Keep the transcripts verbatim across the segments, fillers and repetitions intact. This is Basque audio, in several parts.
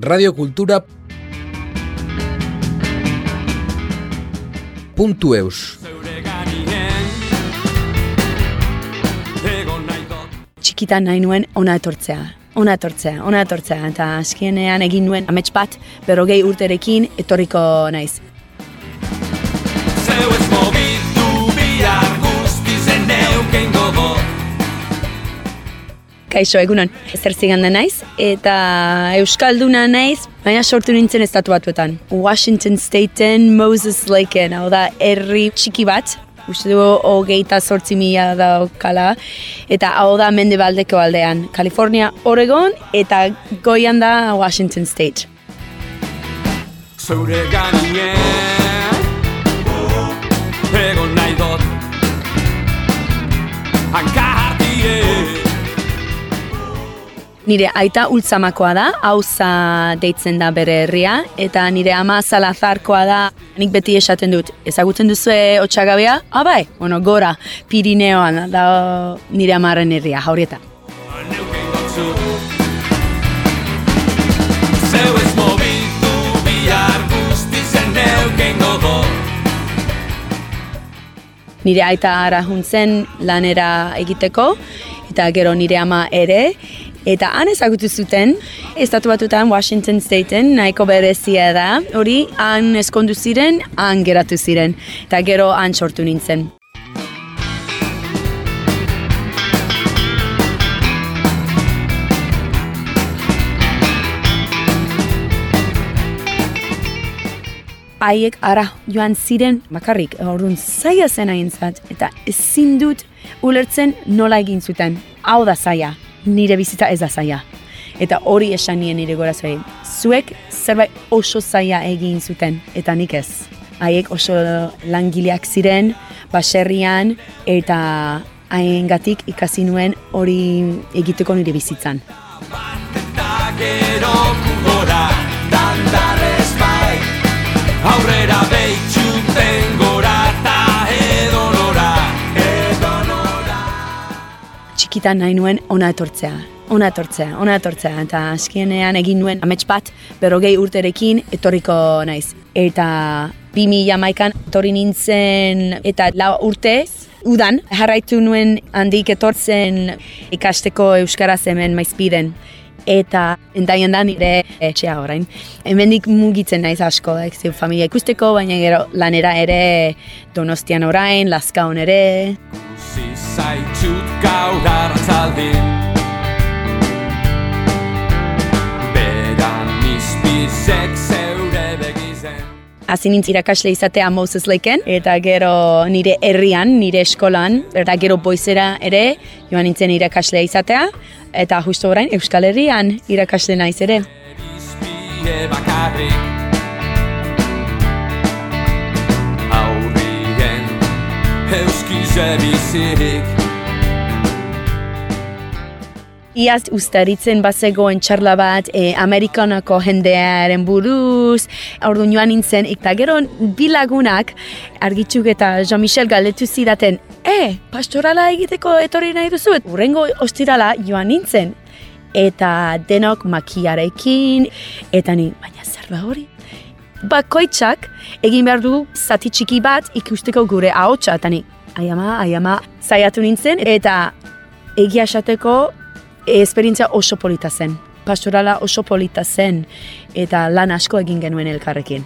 radiokultura puntu eus. Txikitan nahi nuen ona etortzea, ona etortzea, ona etortzea, eta azkenean egin nuen amets bat, berrogei urterekin etorriko naiz. Zeu ez mogitu bihar guztizen neuken gogo. Kaixo, egunon, ezer ziganda naiz, eta euskalduna naiz, baina sortu nintzen estatu batuetan. Washington Staten, Moses Lakeen, hau da, herri txiki bat, uste du hogeita zortzi mila daukala, eta hau da mendebaldeko aldean. California, Oregon, eta goian da Washington State. Zeure ganien, egon nahi dut, hanka hartie. Nire aita Ultzamakoa da, Auza deitzen da bere herria, eta nire ama Salazarkoa da, nik beti esaten dut, ezagutzen duzue Otsagabea? Ah bai, bueno, gora, Pirineoan da nire amaren herria, Jaurrieta. Zeu ez mobitu bihar guztizen neuken gogo. Nire aita ara juntzen lanera egiteko, eta gero nire ama ere, eta han ezagutu zuten, estatu batutan Washington Staten nahiko berezia da, hori han eskondu ziren, han geratu ziren, eta gero han sortu nintzen. Haiek ara joan ziren bakarrik, orduan zaila zen haintzat, eta ezin dut ulertzen nola egin zuten. Hau da zaila, nire bizitza ez da zaila. Eta hori esan nien nire gorazuei. Zuek zerbait oso zaila egin zuten, eta nik ez. Haiek oso langileak ziren, baserrian, eta haiengatik ikasi nuen hori egiteko nire bizitzan. Aurrera behitxuten gora eta edonora, edonora. Txikitan nahi nuen ona etortzea, ona etortzea, ona etortzea, eta azkenean egin nuen amets bat, berrogei urterekin etorriko naiz. Eta bi mila hamaikan etorri nintzen, eta lau urte, udan, jarraitu nuen handik etortzen ikasteko euskaraz hemen Maizpiden. Eta endaian da nire etxea orain. Hemendik mugitzen naiz asko, ekzio familia ikusteko, baina gero lanera ere Donostian orain, Lazkaon ere. Kusi zaitxut gaur arratzaldin, beran izpizek zeure begizen. Hasi nintz irakasle izatea Moses Lakeen, eta gero nire herrian, nire eskolan, eta gero Boizera ere, joan nintzen irakaslea izatea, eta justo orain Euskal Herrian irakasle naiz ere. Bizpide bakarrik, aurrien euskize bizirik. Iaz ustaritzen bazegoen txarla bat e, Amerikanako jendearen buruz, orduan joan nintzen, eta gero bi lagunak Argitzuk eta Jean-Michel galdetu zidaten, e, pastorala egiteko etorri nahi duzu? Hurrengo ostirala joan nintzen, eta denok makiarekin, eta ni, baina zer da hori? Bakoitzak egin behar du zati txiki bat ikusteko gure ahotsa, eta ni, aiama, aiama, saiatu nintzen, eta egia esateko, esperientzia oso polita zen, pastorala oso polita zen, eta lan asko egin genuen elkarrekin.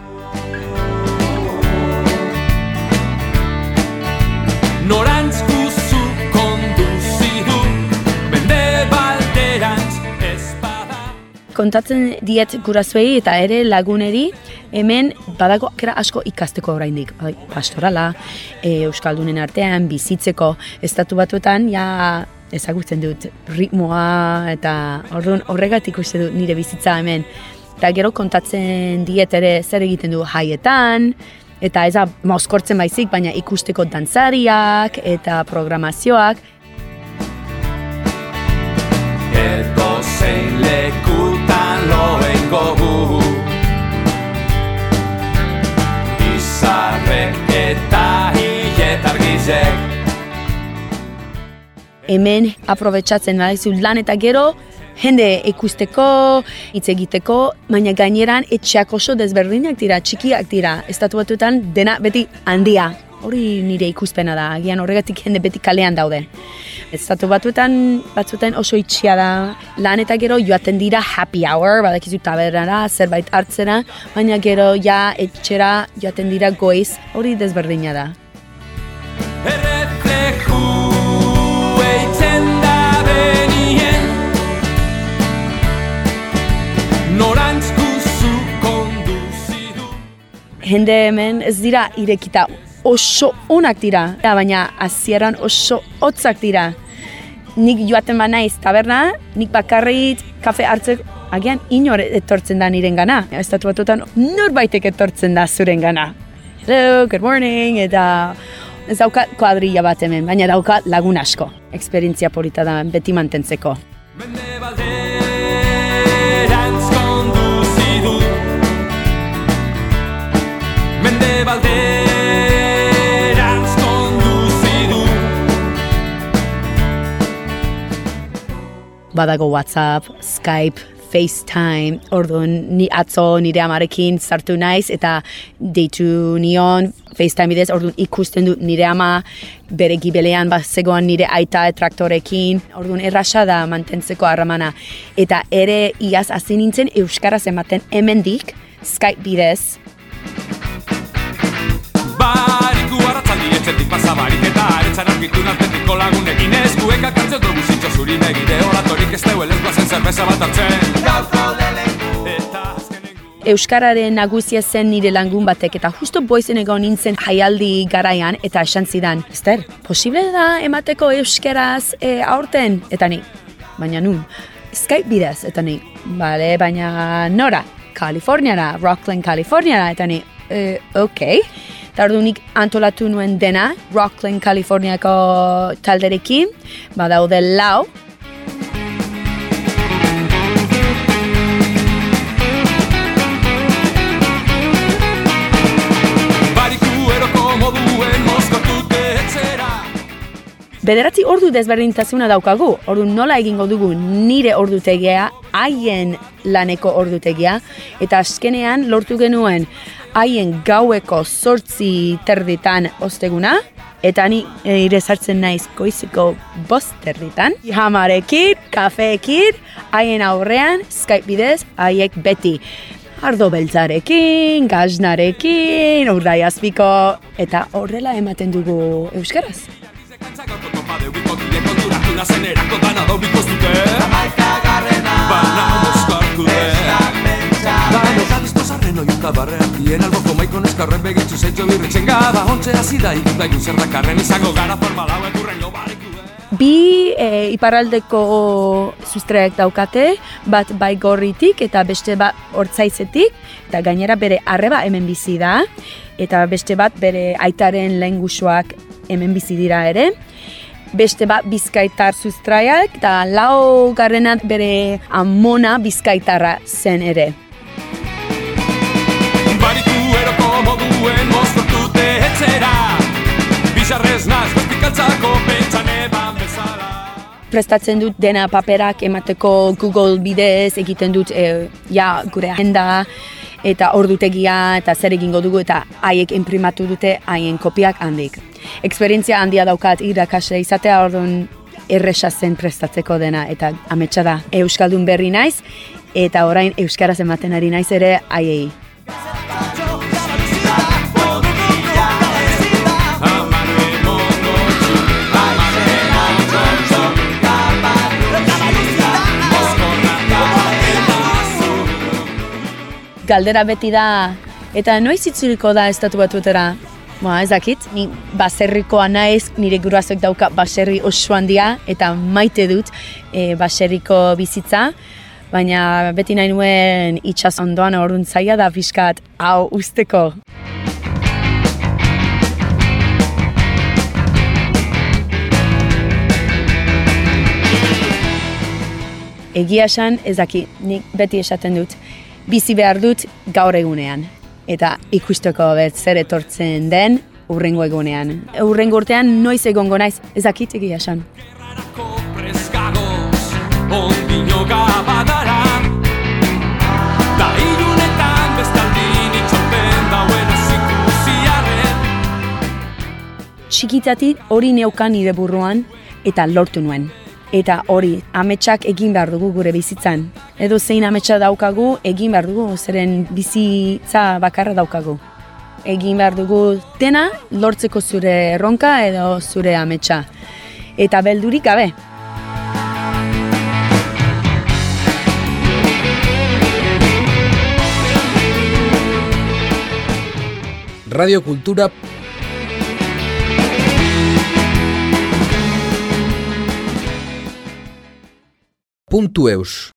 Norantz guzu konduzidu, bende balderantz espada. Kontatzen diet gurasoei eta ere laguneri, hemen badago kera asko ikasteko oraindik. Pastorala, e, euskaldunen artean, bizitzeko, estatu batuetan, ja ezagutzen dut ritmoa, eta orduan horregatik uste dut nire bizitza hemen. Eta gero kontatzen diet ere zer egiten du jaietan, eta ez da mozkortzen baizik, baina ikusteko dantzariak eta programazioak. Edo zein lekutan loen gogu, izarrek eta hiletargizek. Hemen aprobetxatzen badizu lan eta gero jende ikusteko, hitz egiteko, baina gaineran etxeak oso desberdinak dira, txikiak dira. Estatu Batuetan dena beti handia. Hori nire ikuspena da, agian horregatik jende beti kalean daude. Estatu Batuetan batzuetan oso itxia da, lan eta gero joaten dira happy hour, badakizu tabernara, zerbait hartzera, baina gero ja etxera joaten dira goiz, hori desberdina da. Errefleju eitzen da benien norantzkuzu konduzidu. Jende hemen ez dira irekita, oso onak dira, baina hasieran oso hotzak dira. Nik joaten ba naiz taberna, nik bakarrik kafe hartzeko, agian inor etortzen da niren gana. Estatu Batuetan norbaitek etortzen da zuren gana. Hello, good morning, eta ez daukat kuadrilla bat hemen, baina daukat lagun asko. Esperientzia polita da beti mantentzeko. Mendebalderantz konduzidu Mendebalderantz konduzidu Badago WhatsApp, Skype, FaceTime, orduan ni atzo nire amarekin sartu naiz eta deitu nion FaceTime bidez, orduan ikusten dut nire ama bere gibelean zegoen nire aita traktorekin, orduan erraza da mantentzeko harramana. Eta ere iaz hasi nintzen euskaraz ematen hemendik Skype bidez. Bariku arratzaldi etxetik pasabarik eta aretzan argitu nartetiko lagunekin eskuek akartzen dugu zintxo zuri begide oratorik ez deuelez guazen zerbeza bat hartzen Gauko lehengu eta azkenengu Euskararen nagusia zen nire lagun batek eta justo boizen egon nintzen jaialdi garaian eta esan zidan, Ester, posible da emateko euskaraz e, aurten? Eta ni, baina nun, Skype bidez, eta ni, bale, baina nora, Kaliforniara, Rockland, Kaliforniara, eta ni, e, okei. Eta ordunik antolatu nuen dena, Rockland, Kaliforniako talderekin, badaude lau. Bariku eroko moduen mozkortute etzera Bederatzi ordu desberdintasuna daukagu, ordu nola egingo dugu nire ordutegia, haien laneko ordutegia, eta azkenean lortu genuen haien gaueko zortzi terditan osteguna, eta ni ire sartzen naiz goizeko bost terditan. Jamarekin, kafeekin, haien aurrean, Skype bidez, haiek beti. Ardo beltzarekin, gaznarekin, urdai azpiko, eta horrela ematen dugu euskaraz. Barreakien alboko maikon eskarren begitzu zeitzo birritzen gaba ontze azida ikuta ikun zerrakarren izango gara formalau ekurrengo barikue. Bi e, iparraldeko sustraiak daukate, bat Baigorritik eta beste bat Hortzaizetik, eta gainera bere arreba hemen bizi da, eta beste bat bere aitaren lehengusuak hemen bizi dira ere. Beste bat bizkaitar sustraiak, eta lau garrenat bere amona bizkaitarra zen ere. Moduen mozkortute etzera Bizarrez naz, bezpikaltzako pentsan eban bezala Prestatzen dut dena paperak emateko Google bidez, egiten dut e, ja, gure agenda eta ordutegia eta zer egingo dugu eta haiek imprimatu dute haien kopiak handik. Esperientzia handia daukat irakasle izatea, orduan erresa zen prestatzeko dena eta ametsa da. Euskaldun berri naiz eta orain euskaraz ematen ari naiz ere haiei. Galdera beti da, eta noiz itzuliko da Estatu Batuetara? Ba, ez dakit, ni baserrikoa naiz, nire gurasoek dauka baserri oso handia, eta maite dut e, baserriko bizitza, baina beti nahi nuen itsas ondoan orduan zaila da pixkat hau usteko. Egia esan, ez dakit, nik beti esaten dut, bizi behar dut gaur egunean. Eta ikusteko bet zer etortzen den urrengo egunean. Urrengo urtean noiz egongo naiz, ez dakit egia esan. ondino gabadara. Da irunetan bestaldin itxoten dauen zikusiarren. Txikitatik hori neukan nire burruan eta lortu nuen. Eta hori, ametsak egin behar dugu gure bizitzan. Edo zein ametsa daukagu, egin behar dugu, zeren bizitza bakarra daukagu. Egin behar dugu dena lortzeko zure erronka edo zure ametsa. Eta beldurik gabe. Radio Kultura puntu eus